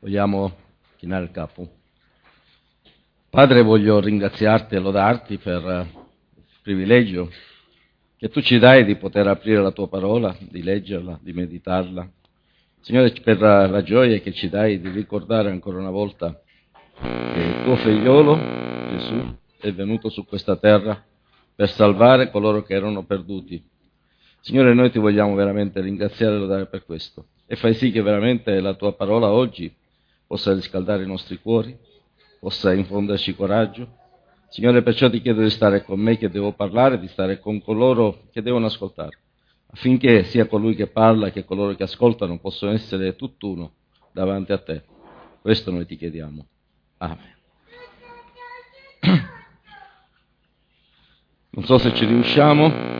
Vogliamo chinare il capo. Padre, voglio ringraziarti e lodarti per il privilegio che tu ci dai di poter aprire la tua parola, di leggerla, di meditarla. Signore, per la gioia che ci dai di ricordare ancora una volta che il tuo figliolo, Gesù, è venuto su questa terra per salvare coloro che erano perduti. Signore, noi ti vogliamo veramente ringraziare e lodare per questo. E fai sì che veramente la tua parola oggi possa riscaldare i nostri cuori, possa infonderci coraggio. Signore, perciò ti chiedo di stare con me che devo parlare, di stare con coloro che devono ascoltare, affinché sia colui che parla che coloro che ascoltano possano essere tutt'uno davanti a te. Questo noi ti chiediamo. Amen. Non so se ci riusciamo.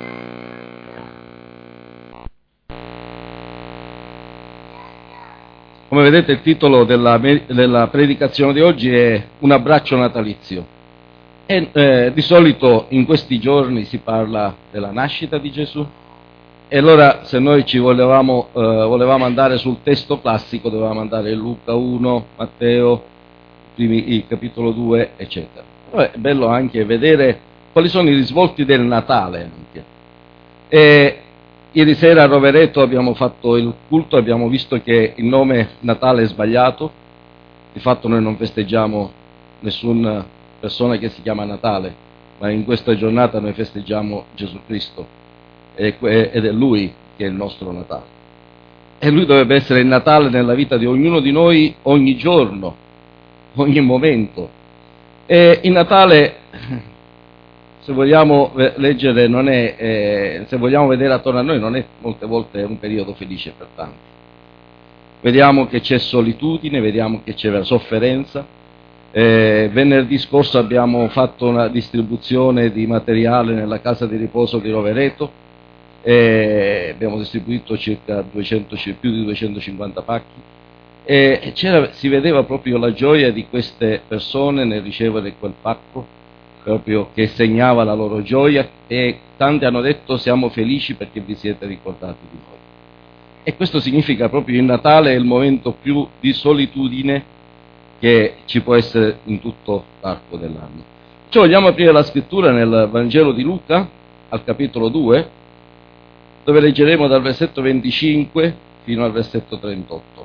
Come vedete il titolo della predicazione di oggi è Un abbraccio natalizio. E di solito in questi giorni si parla della nascita di Gesù, e allora se noi ci volevamo andare sul testo classico dovevamo andare in Luca 1, Matteo, il capitolo 2, eccetera. Però è bello anche vedere quali sono i risvolti del Natale anche. E ieri sera a Rovereto abbiamo fatto il culto e abbiamo visto che il nome Natale è sbagliato. Di fatto noi non festeggiamo nessuna persona che si chiama Natale, ma in questa giornata noi festeggiamo Gesù Cristo ed è Lui che è il nostro Natale. E Lui dovrebbe essere il Natale nella vita di ognuno di noi ogni giorno, ogni momento. E il Natale, se vogliamo leggere, non è, se vogliamo vedere attorno a noi, non è molte volte un periodo felice per tanti. Vediamo che c'è solitudine, vediamo che c'è sofferenza. Venerdì scorso abbiamo fatto una distribuzione di materiale nella casa di riposo di Rovereto, abbiamo distribuito circa più di 250 pacchi, e si vedeva proprio la gioia di queste persone nel ricevere quel pacco, proprio che segnava la loro gioia, e tanti hanno detto siamo felici perché vi siete ricordati di noi. E questo significa proprio il Natale è il momento più di solitudine che ci può essere in tutto l'arco dell'anno. Cioè vogliamo aprire la scrittura nel Vangelo di Luca, al capitolo 2, dove leggeremo dal versetto 25 fino al versetto 38.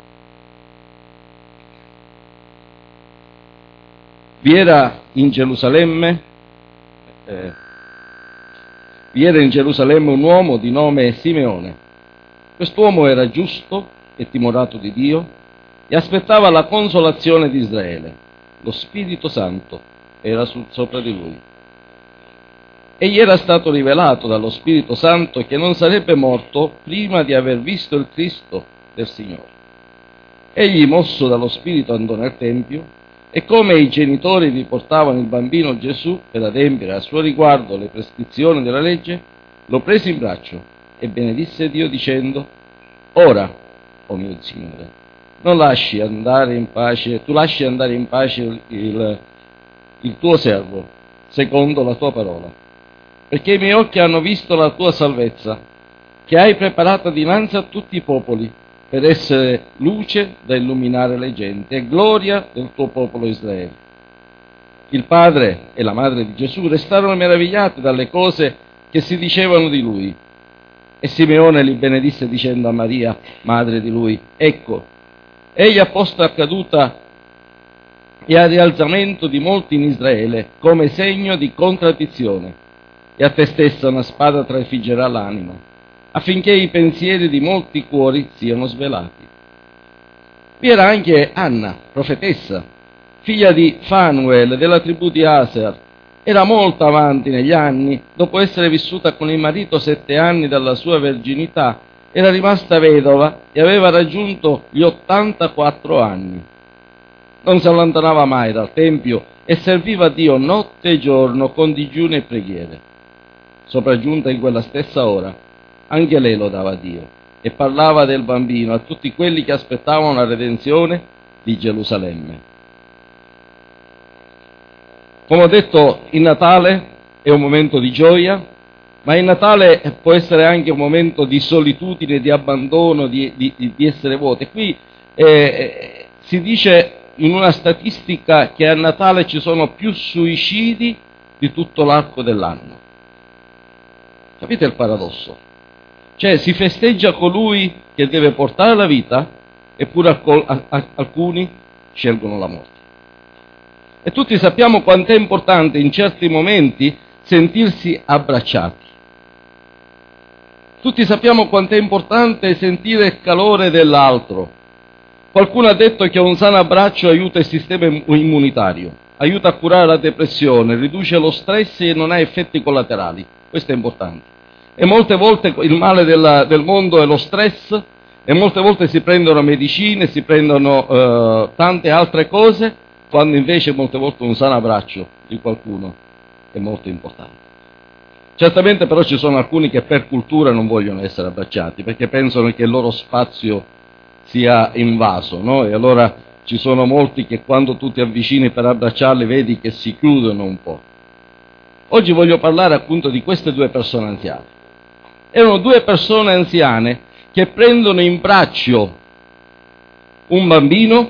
Vi era in Gerusalemme un uomo di nome Simeone. Quest'uomo era giusto e timorato di Dio e aspettava la consolazione di Israele. Lo Spirito Santo era sopra di lui. E gli era stato rivelato dallo Spirito Santo che non sarebbe morto prima di aver visto il Cristo del Signore. Egli, mosso dallo Spirito, andò nel Tempio, e come i genitori vi portavano il bambino Gesù per adempiere a suo riguardo le prescrizioni della legge, lo prese in braccio e benedisse Dio dicendo: Ora, o mio Signore, tu lasci andare in pace il tuo servo, secondo la tua parola, perché i miei occhi hanno visto la tua salvezza, che hai preparata dinanzi a tutti i popoli, per essere luce da illuminare le genti e gloria del tuo popolo Israele. Il padre e la madre di Gesù restarono meravigliati dalle cose che si dicevano di lui. E Simeone li benedisse dicendo a Maria, madre di lui: Ecco, egli ha posto a caduta e al rialzamento di molti in Israele come segno di contraddizione, e a te stessa una spada trafiggerà l'anima, affinché i pensieri di molti cuori siano svelati. Vi era anche Anna, profetessa, figlia di Fanuel della tribù di Aser. Era molto avanti negli anni, dopo essere vissuta con il marito 7 anni dalla sua verginità, era rimasta vedova e aveva raggiunto gli 84 anni. Non si allontanava mai dal Tempio e serviva Dio notte e giorno con digiuni e preghiere. Sopraggiunta in quella stessa ora, anche lei lodava Dio e parlava del bambino a tutti quelli che aspettavano la redenzione di Gerusalemme. Come ho detto, il Natale è un momento di gioia, ma il Natale può essere anche un momento di solitudine, di abbandono, di essere vuoti. Qui si dice in una statistica che a Natale ci sono più suicidi di tutto l'arco dell'anno. Capite il paradosso? Cioè si festeggia colui che deve portare la vita, eppure alcuni scelgono la morte. E tutti sappiamo quanto è importante in certi momenti sentirsi abbracciati. Tutti sappiamo quanto è importante sentire il calore dell'altro. Qualcuno ha detto che un sano abbraccio aiuta il sistema immunitario, aiuta a curare la depressione, riduce lo stress e non ha effetti collaterali. Questo è importante. E molte volte il male del mondo è lo stress, e molte volte si prendono medicine, si prendono tante altre cose, quando invece molte volte un sano abbraccio di qualcuno è molto importante. Certamente però ci sono alcuni che per cultura non vogliono essere abbracciati, perché pensano che il loro spazio sia invaso, no? E allora ci sono molti che quando tu ti avvicini per abbracciarli vedi che si chiudono un po'. Oggi voglio parlare appunto di queste due persone anziane. Erano due persone anziane che prendono in braccio un bambino,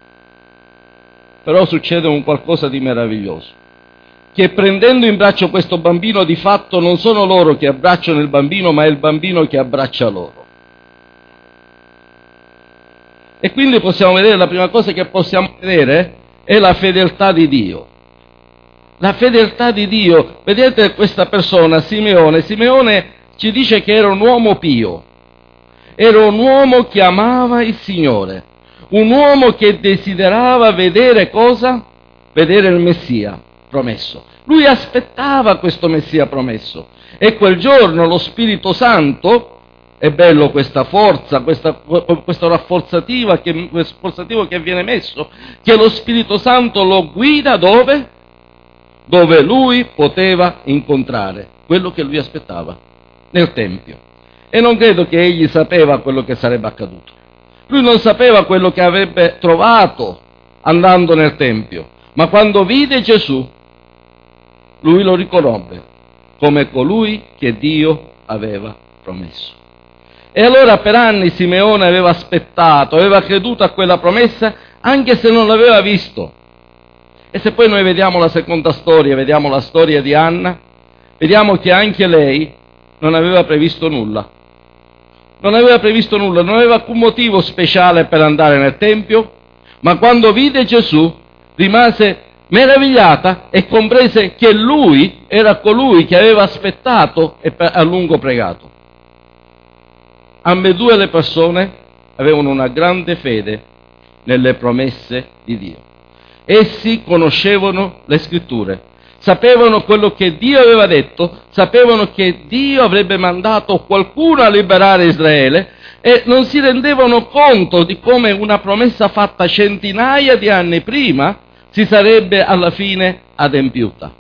però succede un qualcosa di meraviglioso, che prendendo in braccio questo bambino di fatto non sono loro che abbracciano il bambino, ma è il bambino che abbraccia loro. E quindi possiamo vedere, la prima cosa che possiamo vedere è la fedeltà di Dio. La fedeltà di Dio. Vedete questa persona, Simeone ci dice che era un uomo pio, era un uomo che amava il Signore, un uomo che desiderava vedere cosa? Vedere il Messia promesso. Lui aspettava questo Messia promesso, e quel giorno lo Spirito Santo, è bello questa forza, questo rafforzativo che viene messo, che lo Spirito Santo lo guida dove? Dove lui poteva incontrare quello che lui aspettava, nel Tempio. E non credo che egli sapeva quello che sarebbe accaduto. Lui non sapeva quello che avrebbe trovato andando nel Tempio, ma quando vide Gesù, lui lo riconobbe come colui che Dio aveva promesso. E allora per anni Simeone aveva aspettato, aveva creduto a quella promessa, anche se non l'aveva visto. E se poi noi vediamo la seconda storia, vediamo la storia di Anna, vediamo che anche lei non aveva previsto nulla. Non aveva previsto nulla, non aveva alcun motivo speciale per andare nel Tempio, ma quando vide Gesù rimase meravigliata e comprese che lui era colui che aveva aspettato e a lungo pregato. Ambedue le persone avevano una grande fede nelle promesse di Dio. Essi conoscevano le Scritture, sapevano quello che Dio aveva detto, sapevano che Dio avrebbe mandato qualcuno a liberare Israele, e non si rendevano conto di come una promessa fatta centinaia di anni prima si sarebbe alla fine adempiuta.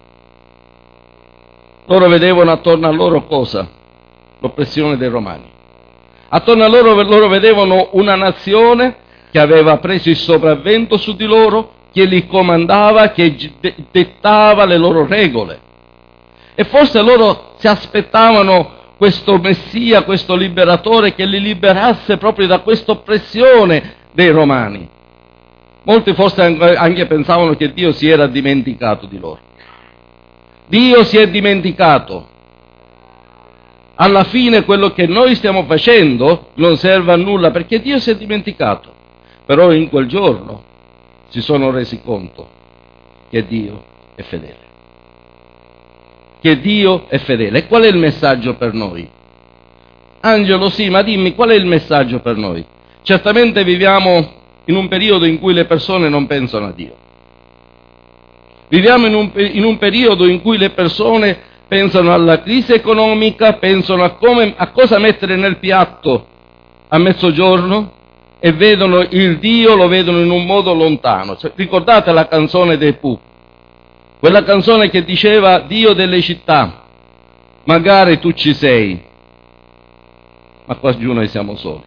Loro vedevano attorno a loro cosa? L'oppressione dei Romani. Attorno a loro vedevano una nazione che aveva preso il sopravvento su di loro, che li comandava, che dettava le loro regole. E forse loro si aspettavano questo Messia, questo liberatore che li liberasse proprio da questa oppressione dei Romani. Molti forse anche pensavano che Dio si era dimenticato di loro. Dio si è dimenticato. Alla fine quello che noi stiamo facendo non serve a nulla, perché Dio si è dimenticato. Però in quel giorno si sono resi conto che Dio è fedele. Che Dio è fedele. E qual è il messaggio per noi? Angelo, sì, ma dimmi, qual è il messaggio per noi? Certamente viviamo in un periodo in cui le persone non pensano a Dio. Viviamo in un periodo in cui le persone pensano alla crisi economica, pensano a cosa mettere nel piatto a mezzogiorno, e vedono il Dio, lo vedono in un modo lontano. Ricordate la canzone dei Pooh? Quella canzone che diceva: Dio delle città, magari tu ci sei, ma qua giù noi siamo soli.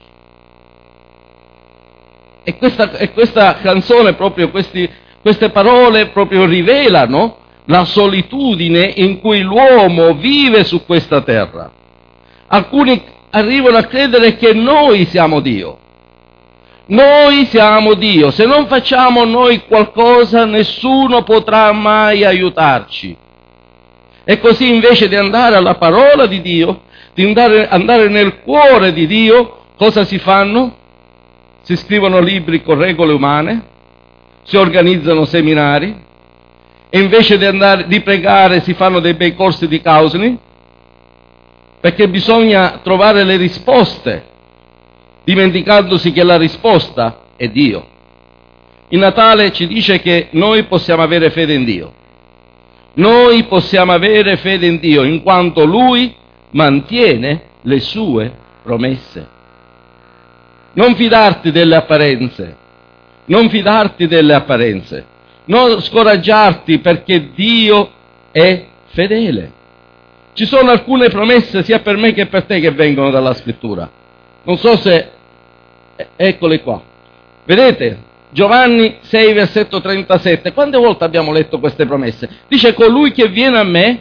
E questa canzone, proprio queste parole, proprio rivelano la solitudine in cui l'uomo vive su questa terra. Alcuni arrivano a credere che noi siamo Dio. Noi siamo Dio, se non facciamo noi qualcosa nessuno potrà mai aiutarci. E così invece di andare alla parola di Dio, di andare nel cuore di Dio, cosa si fanno? Si scrivono libri con regole umane, si organizzano seminari, e invece di pregare si fanno dei bei corsi di counseling, perché bisogna trovare le risposte, dimenticandosi che la risposta è Dio. Il Natale ci dice che noi possiamo avere fede in Dio. Noi possiamo avere fede in Dio, in quanto Lui mantiene le sue promesse. Non fidarti delle apparenze, non fidarti delle apparenze, non scoraggiarti perché Dio è fedele. Ci sono alcune promesse sia per me che per te che vengono dalla Scrittura. Non so se... eccole qua. Vedete? Giovanni 6, versetto 37. Quante volte abbiamo letto queste promesse? Dice: colui che viene a me,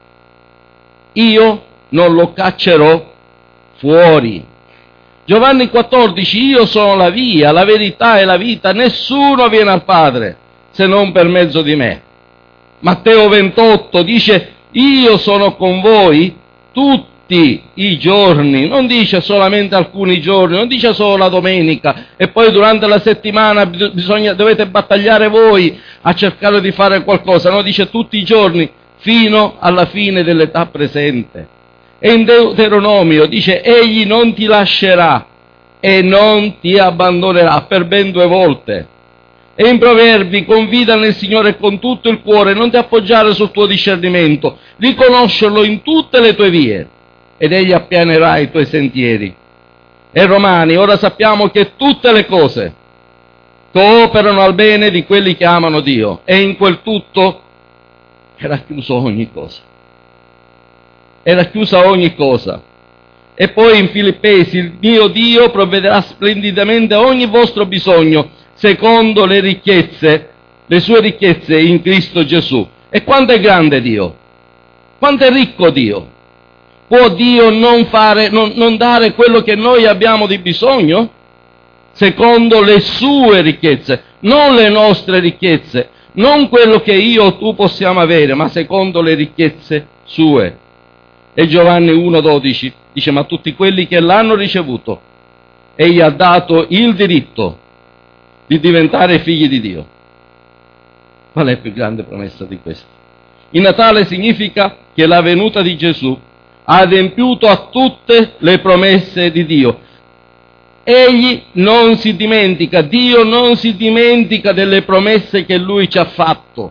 io non lo caccerò fuori. Giovanni 14, io sono la via, la verità e la vita, nessuno viene al Padre se non per mezzo di me. Matteo 28 dice: io sono con voi tutti i giorni, non dice solamente alcuni giorni, non dice solo la domenica e poi durante la settimana dovete battagliare voi a cercare di fare qualcosa, no, dice tutti i giorni fino alla fine dell'età presente. E in Deuteronomio dice: egli non ti lascerà e non ti abbandonerà, per ben 2 volte. E in Proverbi: confida nel Signore con tutto il cuore, non ti appoggiare sul tuo discernimento, riconoscerlo in tutte le tue vie ed egli appianerà i tuoi sentieri. E Romani: ora sappiamo che tutte le cose cooperano al bene di quelli che amano Dio, e in quel tutto era chiuso ogni cosa. Era chiusa ogni cosa. E poi in Filippesi: il mio Dio provvederà splendidamente a ogni vostro bisogno secondo le ricchezze, le sue ricchezze in Cristo Gesù. E quanto è grande Dio? Quanto è ricco Dio? Può Dio non dare quello che noi abbiamo di bisogno? Secondo le sue ricchezze, non le nostre ricchezze, non quello che io o tu possiamo avere, ma secondo le ricchezze sue. E Giovanni 1,12 dice: ma tutti quelli che l'hanno ricevuto, egli ha dato il diritto di diventare figli di Dio. Qual è la più grande promessa di questo? Il Natale significa che la venuta di Gesù ha adempiuto a tutte le promesse di Dio. Egli non si dimentica, Dio non si dimentica delle promesse che Lui ci ha fatto.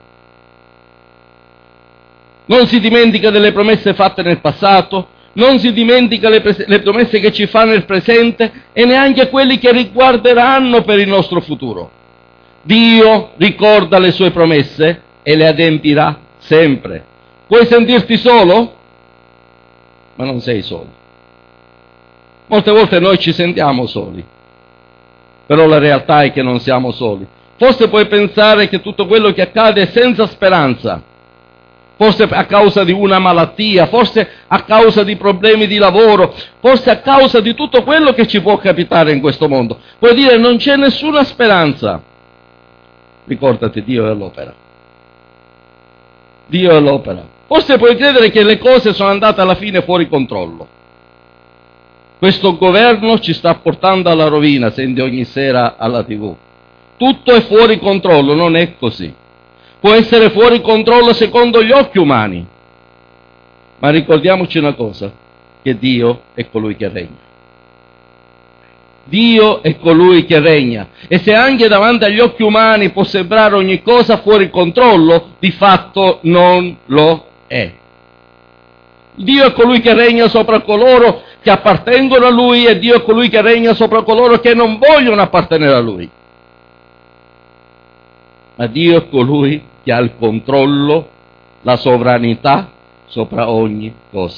Non si dimentica delle promesse fatte nel passato, non si dimentica le promesse che ci fa nel presente e neanche quelli che riguarderanno per il nostro futuro. Dio ricorda le sue promesse e le adempirà sempre. Puoi sentirti solo? Ma non sei solo. Molte volte noi ci sentiamo soli, però la realtà è che non siamo soli. Forse puoi pensare che tutto quello che accade è senza speranza, forse a causa di una malattia, forse a causa di problemi di lavoro, forse a causa di tutto quello che ci può capitare in questo mondo. Puoi dire: non c'è nessuna speranza. Ricordati, Dio è all'opera. Dio è all'opera. Forse puoi credere che le cose sono andate alla fine fuori controllo. Questo governo ci sta portando alla rovina, senti ogni sera alla TV. Tutto è fuori controllo, non è così. Può essere fuori controllo secondo gli occhi umani, ma ricordiamoci una cosa, che Dio è colui che regna. Dio è colui che regna, e se anche davanti agli occhi umani può sembrare ogni cosa fuori controllo, di fatto non lo è. Dio è colui che regna sopra coloro che appartengono a Lui, e Dio è colui che regna sopra coloro che non vogliono appartenere a Lui. Ma Dio è colui che ha il controllo, la sovranità sopra ogni cosa.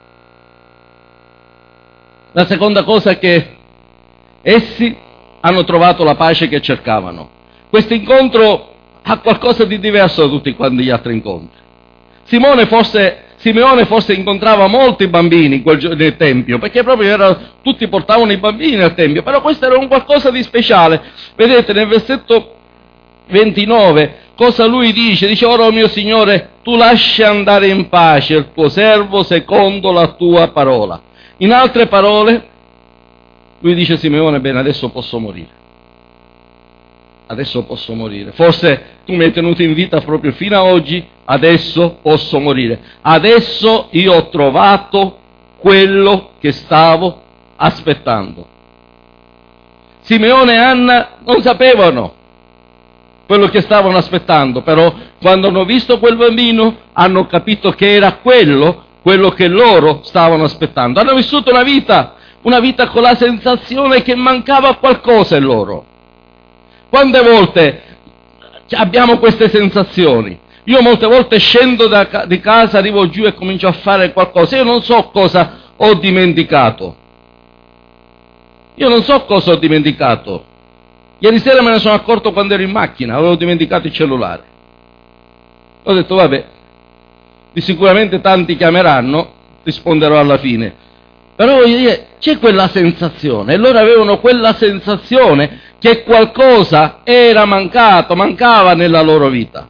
La seconda cosa è che essi hanno trovato la pace che cercavano. Questo incontro ha qualcosa di diverso da tutti quanti gli altri incontri. Simone forse Simeone forse incontrava molti bambini nel Tempio, perché proprio tutti portavano i bambini al Tempio, però questo era un qualcosa di speciale. Vedete nel versetto 29 cosa lui dice? Dice: ora, mio Signore, tu lascia andare in pace il tuo servo secondo la tua parola. In altre parole, lui dice: Simeone, bene, adesso posso morire. Adesso posso morire. Forse tu mi hai tenuto in vita proprio fino a oggi, adesso posso morire. Adesso io ho trovato quello che stavo aspettando. Simeone e Anna non sapevano quello che stavano aspettando, però quando hanno visto quel bambino hanno capito che era quello che loro stavano aspettando. Hanno vissuto una vita con la sensazione che mancava qualcosa in loro. Quante volte abbiamo queste sensazioni? Io molte volte scendo di casa, arrivo giù e comincio a fare qualcosa. Io non so cosa ho dimenticato. Ieri sera me ne sono accorto quando ero in macchina, avevo dimenticato il cellulare. Ho detto: vabbè, di sicuramente tanti chiameranno, risponderò alla fine. Però c'è quella sensazione, e loro avevano quella sensazione che qualcosa era mancava nella loro vita.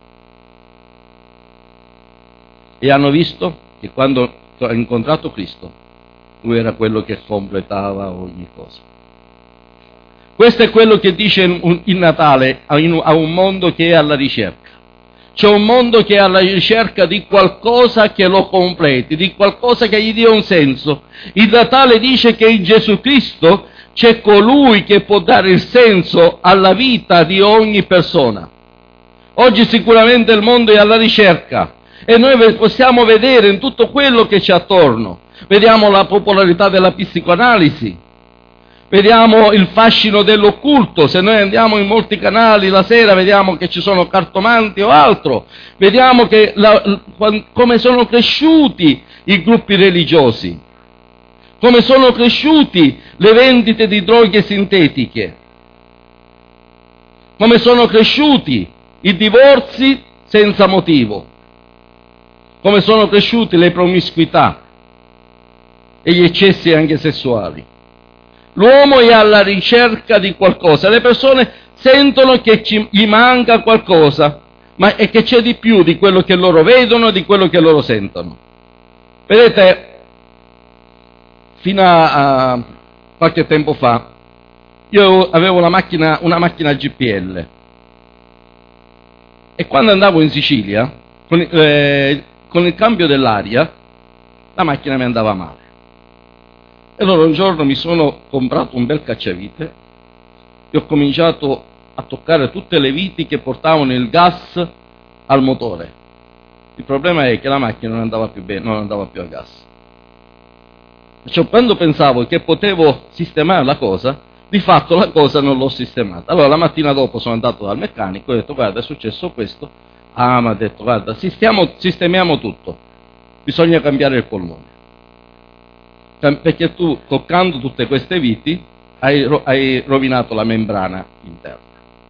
E hanno visto che quando ha incontrato Cristo, lui era quello che completava ogni cosa. Questo è quello che dice il Natale a un mondo che è alla ricerca. C'è un mondo che è alla ricerca di qualcosa che lo completi, di qualcosa che gli dia un senso. Il Natale dice che in Gesù Cristo c'è colui che può dare il senso alla vita di ogni persona. Oggi sicuramente il mondo è alla ricerca e noi possiamo vedere in tutto quello che c'è attorno. Vediamo la popolarità della psicoanalisi. Vediamo il fascino dell'occulto. Se noi andiamo in molti canali la sera vediamo che ci sono cartomanti o altro. Vediamo che come sono cresciuti i gruppi religiosi, come sono cresciuti le vendite di droghe sintetiche, come sono cresciuti i divorzi senza motivo, come sono cresciute le promiscuità e gli eccessi anche sessuali. L'uomo è alla ricerca di qualcosa, le persone sentono che gli manca qualcosa, ma è che c'è di più di quello che loro vedono, di quello che loro sentono. Vedete, fino a qualche tempo fa, io avevo una macchina GPL, e quando andavo in Sicilia, con il cambio dell'aria, la macchina mi andava male. E allora un giorno mi sono comprato un bel cacciavite e ho cominciato a toccare tutte le viti che portavano il gas al motore. Il problema è che la macchina non andava più bene, non andava più a gas. Perciò quando pensavo che potevo sistemare la cosa, di fatto la cosa non l'ho sistemata. Allora la mattina dopo sono andato dal meccanico e ho detto: guarda, è successo questo. Ah, mi ha detto: guarda, sistemiamo tutto, bisogna cambiare il polmone. Perché tu, toccando tutte queste viti, hai rovinato la membrana interna.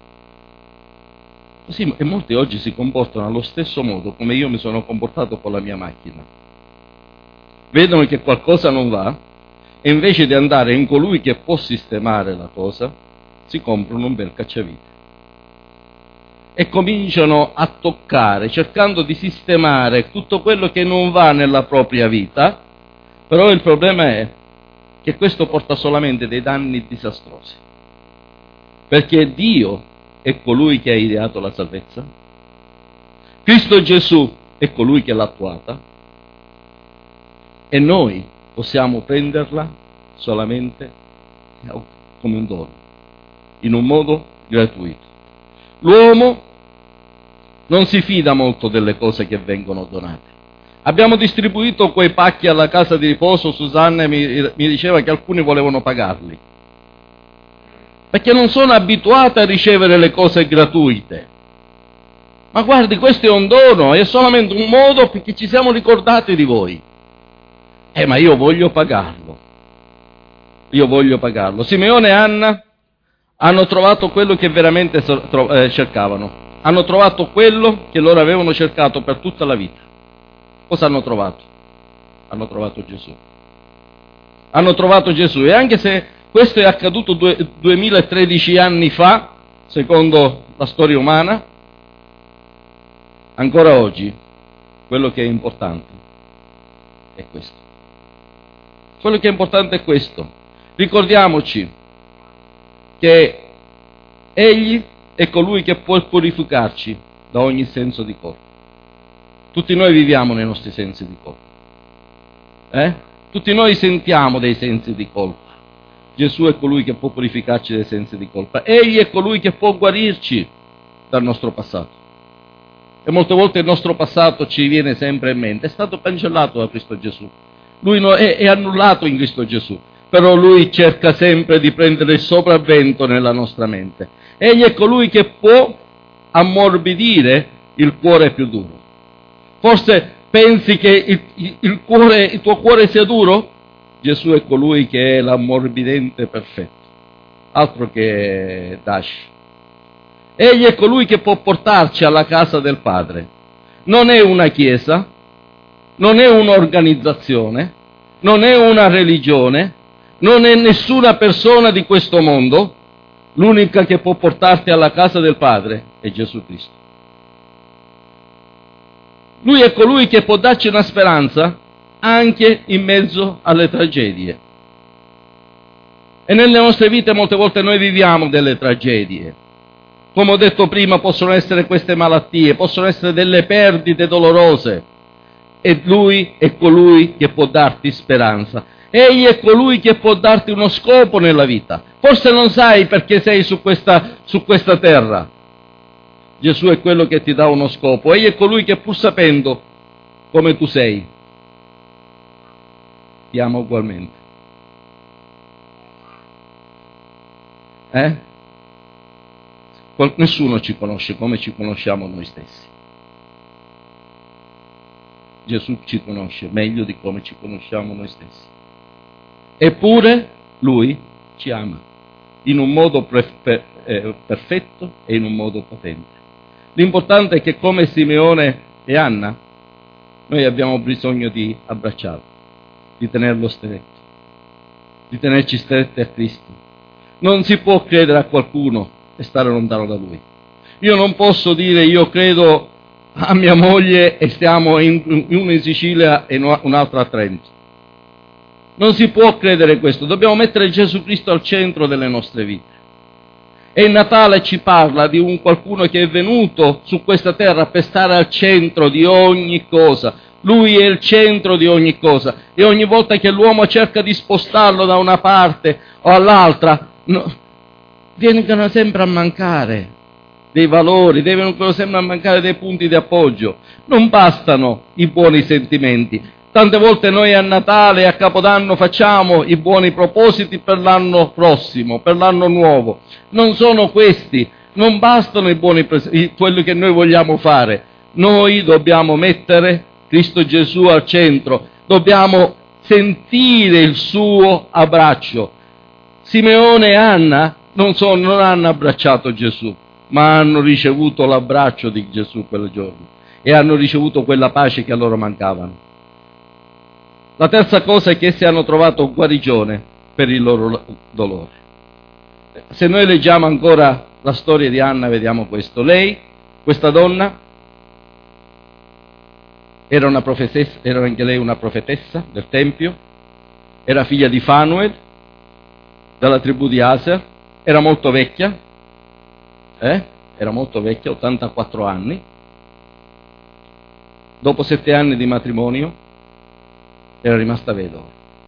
Così, e molti oggi si comportano allo stesso modo come io mi sono comportato con la mia macchina. Vedono che qualcosa non va e invece di andare in colui che può sistemare la cosa, si comprano un bel cacciavite e cominciano a toccare, cercando di sistemare tutto quello che non va nella propria vita. Però il problema è che questo porta solamente dei danni disastrosi, perché Dio è colui che ha ideato la salvezza, Cristo Gesù è colui che l'ha attuata, e noi possiamo prenderla solamente come un dono, in un modo gratuito. L'uomo non si fida molto delle cose che vengono donate. Abbiamo distribuito quei pacchi alla casa di riposo. Susanna mi diceva che alcuni volevano pagarli, perché non sono abituati a ricevere le cose gratuite. Ma guardi, questo è un dono, è solamente un modo perché ci siamo ricordati di voi. Ma io voglio pagarlo. Simeone e Anna hanno trovato quello che veramente cercavano. Hanno trovato quello che loro avevano cercato per tutta la vita. cosa hanno trovato? Hanno trovato Gesù. Hanno trovato Gesù, e anche se questo è accaduto 2013 anni fa, secondo la storia umana, ancora oggi quello che è importante è questo. Quello che è importante è questo. Ricordiamoci che Egli è colui che può purificarci da ogni senso di colpa. Tutti noi viviamo nei nostri sensi di colpa. Tutti noi sentiamo dei sensi di colpa. Gesù è colui che può purificarci dai sensi di colpa. Egli è colui che può guarirci dal nostro passato. E molte volte il nostro passato ci viene sempre in mente. È stato cancellato da Cristo Gesù. Lui è annullato in Cristo Gesù. Però Lui cerca sempre di prendere il sopravvento nella nostra mente. Egli è colui che può ammorbidire il cuore più duro. Forse pensi che il tuo cuore sia duro? Gesù è colui che è l'ammorbidente perfetto, altro che Dash. Egli è colui che può portarci alla casa del Padre. Non è una chiesa, non è un'organizzazione, non è una religione, non è nessuna persona di questo mondo. L'unica che può portarti alla casa del Padre è Gesù Cristo. Lui è colui che può darci una speranza anche in mezzo alle tragedie. E nelle nostre vite molte volte noi viviamo delle tragedie. Come ho detto prima, possono essere queste malattie, possono essere delle perdite dolorose. E Lui è colui che può darti speranza. Egli è colui che può darti uno scopo nella vita. Forse non sai perché sei su questa terra. Gesù è quello che ti dà uno scopo. Egli è colui che, pur sapendo come tu sei, ti ama ugualmente. Nessuno ci conosce come ci conosciamo noi stessi. Gesù ci conosce meglio di come ci conosciamo noi stessi. Eppure Lui ci ama in un modo perfetto e in un modo potente. L'importante è che, come Simeone e Anna, noi abbiamo bisogno di abbracciarlo, di tenerlo stretto, di tenerci stretti a Cristo. Non si può credere a qualcuno e stare lontano da Lui. Io non posso dire io credo a mia moglie e stiamo uno in Sicilia e un'altra a Trento. Non si può credere questo. Dobbiamo mettere Gesù Cristo al centro delle nostre vite. E il Natale ci parla di un qualcuno che è venuto su questa terra per stare al centro di ogni cosa. Lui è il centro di ogni cosa. E ogni volta che l'uomo cerca di spostarlo da una parte o all'altra, vengono sempre a mancare dei valori, vengono sempre a mancare dei punti di appoggio. Non bastano i buoni sentimenti. Tante volte noi a Natale e a Capodanno facciamo i buoni propositi per l'anno prossimo, per l'anno nuovo. Non sono questi, non bastano quelli che noi vogliamo fare. Noi dobbiamo mettere Cristo Gesù al centro, dobbiamo sentire il suo abbraccio. Simeone e Anna non hanno abbracciato Gesù, ma hanno ricevuto l'abbraccio di Gesù quel giorno e hanno ricevuto quella pace che a loro mancavano. La terza cosa è che essi hanno trovato guarigione per il loro dolore. Se noi leggiamo ancora la storia di Anna, vediamo questo. Lei, questa donna, era anche lei una profetessa del Tempio, era figlia di Fanuel, dalla tribù di Aser, era molto vecchia, 84 anni. Dopo 7 anni di matrimonio era rimasta vedova.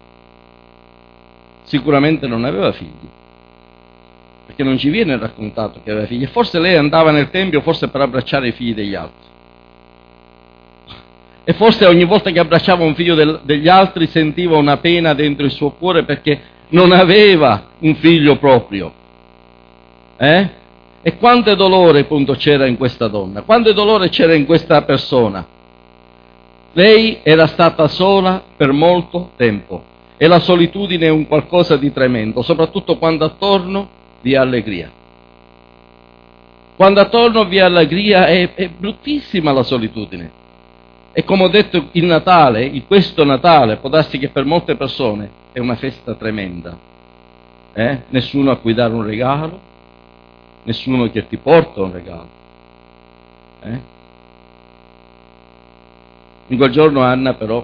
Sicuramente non aveva figli, perché non ci viene raccontato che aveva figli. Forse lei andava nel Tempio, forse per abbracciare i figli degli altri. E forse ogni volta che abbracciava un figlio degli altri sentiva una pena dentro il suo cuore perché non aveva un figlio proprio. E quanto dolore appunto c'era in questa donna, quanto dolore c'era in questa persona. Lei era stata sola per molto tempo e la solitudine è un qualcosa di tremendo, soprattutto quando attorno vi è allegria. Quando attorno vi è allegria è bruttissima la solitudine. E come ho detto, il Natale, questo Natale, può darsi che per molte persone è una festa tremenda. Nessuno a cui dare un regalo, nessuno che ti porta un regalo. In quel giorno Anna però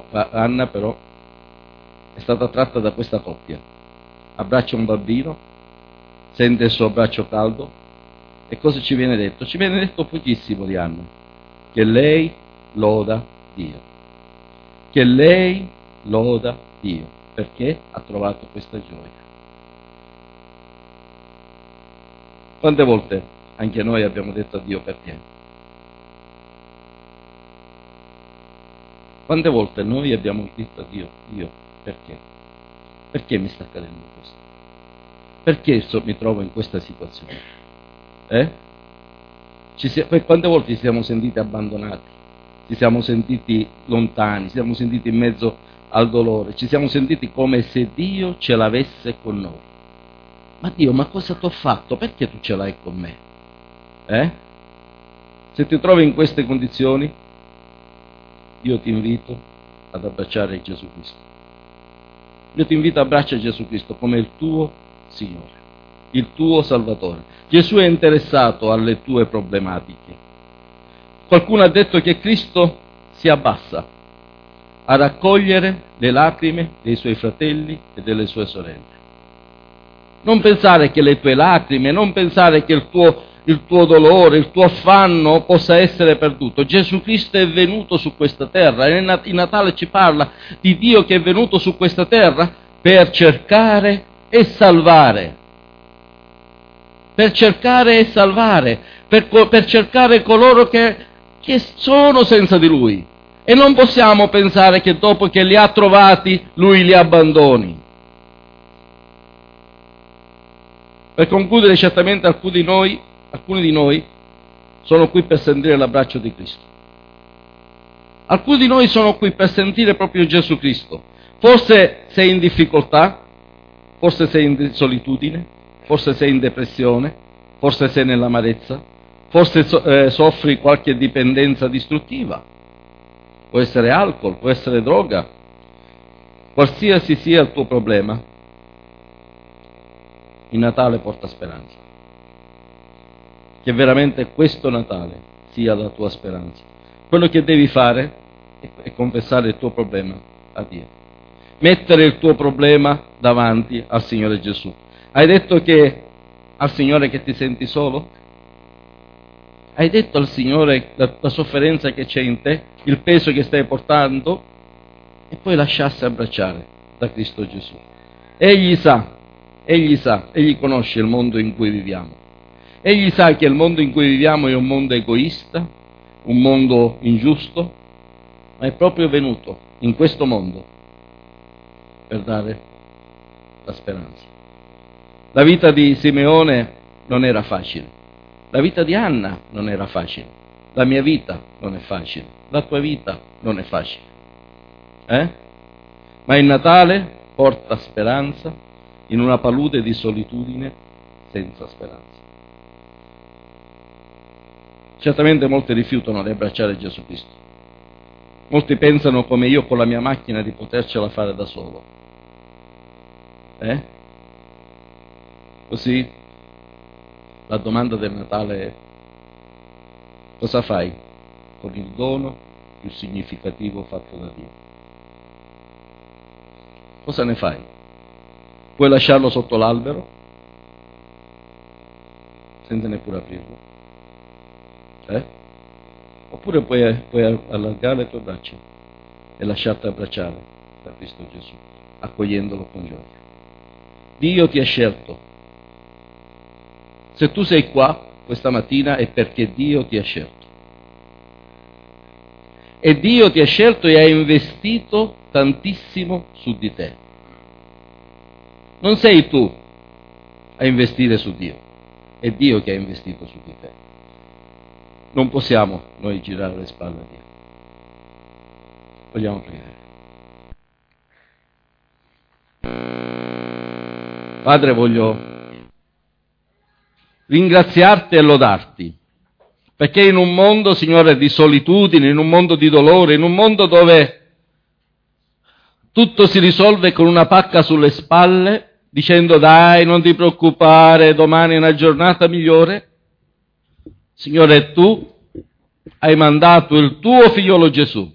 è stata tratta da questa coppia. Abbraccia un bambino, sente il suo braccio caldo, e cosa ci viene detto? Ci viene detto pochissimo di Anna, che lei loda Dio, che lei loda Dio, perché ha trovato questa gioia. Quante volte anche noi abbiamo detto a Dio perché? Quante volte noi abbiamo detto a Dio perché? Perché mi sta accadendo questo? Perché mi trovo in questa situazione? Quante volte ci siamo sentiti abbandonati, ci siamo sentiti lontani, ci siamo sentiti in mezzo al dolore, ci siamo sentiti come se Dio ce l'avesse con noi. Ma Dio, ma cosa ti ho fatto? Perché tu ce l'hai con me? Se ti trovi in queste condizioni, io ti invito ad abbracciare Gesù Cristo. Io ti invito a abbracciare Gesù Cristo come il tuo Signore, il tuo Salvatore. Gesù è interessato alle tue problematiche. Qualcuno ha detto che Cristo si abbassa a raccogliere le lacrime dei suoi fratelli e delle sue sorelle. Non pensare che le tue lacrime, non pensare che il tuo dolore, il tuo affanno possa essere perduto. Gesù Cristo è venuto su questa terra, e il Natale ci parla di Dio che è venuto su questa terra per cercare e salvare. Per cercare e salvare, per cercare coloro che sono senza di Lui. E non possiamo pensare che dopo che li ha trovati, Lui li abbandoni. Per concludere, certamente alcuni di noi sono qui per sentire l'abbraccio di Cristo. Alcuni di noi sono qui per sentire proprio Gesù Cristo. Forse sei in difficoltà, forse sei in solitudine, forse sei in depressione, forse sei nell'amarezza, forse soffri qualche dipendenza distruttiva. Può essere alcol, può essere droga. Qualsiasi sia il tuo problema, il Natale porta speranza. Che veramente questo Natale sia la tua speranza. Quello che devi fare è confessare il tuo problema a Dio. Mettere il tuo problema davanti al Signore Gesù. Hai detto al Signore che ti senti solo? Hai detto al Signore la sofferenza che c'è in te, il peso che stai portando, e poi lasciarsi abbracciare da Cristo Gesù. Egli conosce il mondo in cui viviamo. Egli sa che il mondo in cui viviamo è un mondo egoista, un mondo ingiusto, ma è proprio venuto in questo mondo per dare la speranza. La vita di Simeone non era facile, la vita di Anna non era facile, la mia vita non è facile, la tua vita non è facile. Ma il Natale porta speranza in una palude di solitudine senza speranza. Certamente molti rifiutano di abbracciare Gesù Cristo. Molti pensano come io con la mia macchina di potercela fare da solo. Così la domanda del Natale è: cosa fai con il dono più significativo fatto da Dio? Cosa ne fai? Puoi lasciarlo sotto l'albero senza neppure aprirlo? Oppure puoi allargare le tue braccia e lasciarti abbracciare da Cristo Gesù, accogliendolo con gioia. Dio ti ha scelto. Se tu sei qua questa mattina è perché Dio ti ha scelto. E Dio ti ha scelto e ha investito tantissimo su di te. Non sei tu a investire su Dio, è Dio che ha investito su di te. Non possiamo noi girare le spalle a Dio. Vogliamo pregare. Padre, voglio ringraziarti e lodarti Perché in un mondo, Signore, di solitudine, in un mondo di dolore, in un mondo dove tutto si risolve con una pacca sulle spalle, dicendo dai, non ti preoccupare, domani è una giornata migliore, Signore, tu hai mandato il tuo figliolo Gesù.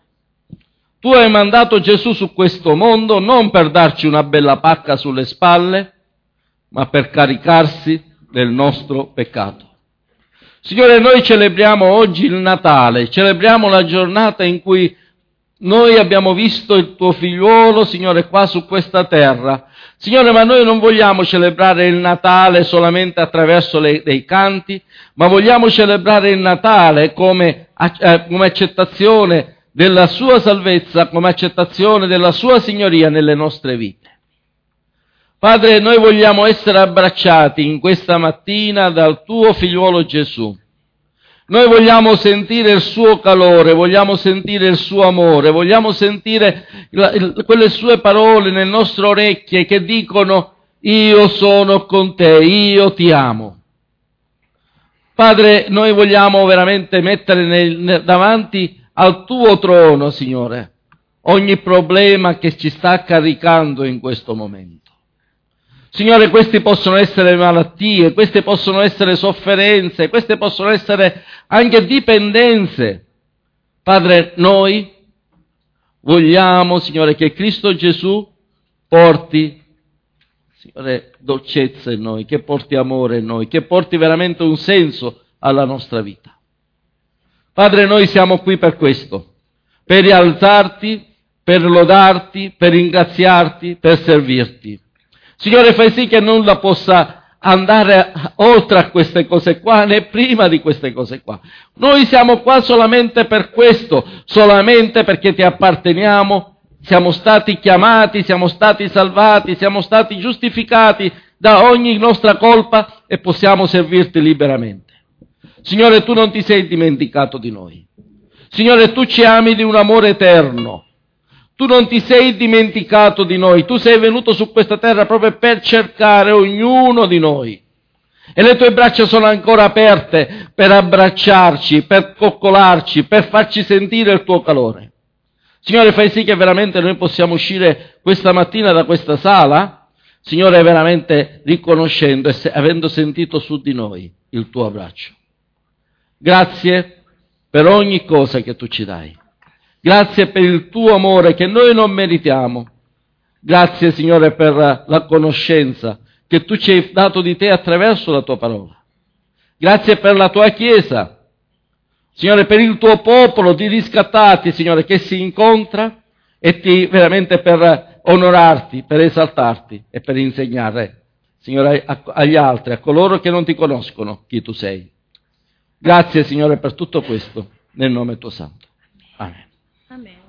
Tu hai mandato Gesù su questo mondo non per darci una bella pacca sulle spalle, ma per caricarsi del nostro peccato. Signore, noi celebriamo oggi il Natale, celebriamo la giornata in cui noi abbiamo visto il tuo figliuolo, Signore, qua su questa terra. Signore, ma noi non vogliamo celebrare il Natale solamente attraverso dei canti, ma vogliamo celebrare il Natale come accettazione della sua salvezza, come accettazione della sua signoria nelle nostre vite. Padre, noi vogliamo essere abbracciati in questa mattina dal tuo figliuolo Gesù. Noi vogliamo sentire il suo calore, vogliamo sentire il suo amore, vogliamo sentire quelle sue parole nelle nostre orecchie che dicono: io sono con te, io ti amo. Padre, noi vogliamo veramente mettere davanti al tuo trono, Signore, ogni problema che ci sta caricando in questo momento. Signore, queste possono essere malattie, queste possono essere sofferenze, queste possono essere anche dipendenze. Padre, noi vogliamo, Signore, che Cristo Gesù porti, Signore, dolcezza in noi, che porti amore in noi, che porti veramente un senso alla nostra vita. Padre, noi siamo qui per questo, per rialzarti, per lodarti, per ringraziarti, per servirti. Signore, fai sì che nulla possa andare oltre a queste cose qua, né prima di queste cose qua. Noi siamo qua solamente per questo, solamente perché ti apparteniamo, siamo stati chiamati, siamo stati salvati, siamo stati giustificati da ogni nostra colpa e possiamo servirti liberamente. Signore, tu non ti sei dimenticato di noi. Signore, tu ci ami di un amore eterno. Tu non ti sei dimenticato di noi, tu sei venuto su questa terra proprio per cercare ognuno di noi. E le tue braccia sono ancora aperte per abbracciarci, per coccolarci, per farci sentire il tuo calore. Signore, fai sì che veramente noi possiamo uscire questa mattina da questa sala, Signore, veramente riconoscendo e avendo sentito su di noi il tuo abbraccio. Grazie per ogni cosa che tu ci dai. Grazie per il tuo amore che noi non meritiamo. Grazie, Signore, per la conoscenza che tu ci hai dato di te attraverso la tua parola. Grazie per la tua Chiesa. Signore, per il tuo popolo di riscattati, Signore, che si incontra e veramente per onorarti, per esaltarti e per insegnare, Signore, agli altri, a coloro che non ti conoscono, chi tu sei. Grazie, Signore, per tutto questo, nel nome tuo santo. Amen. Amen.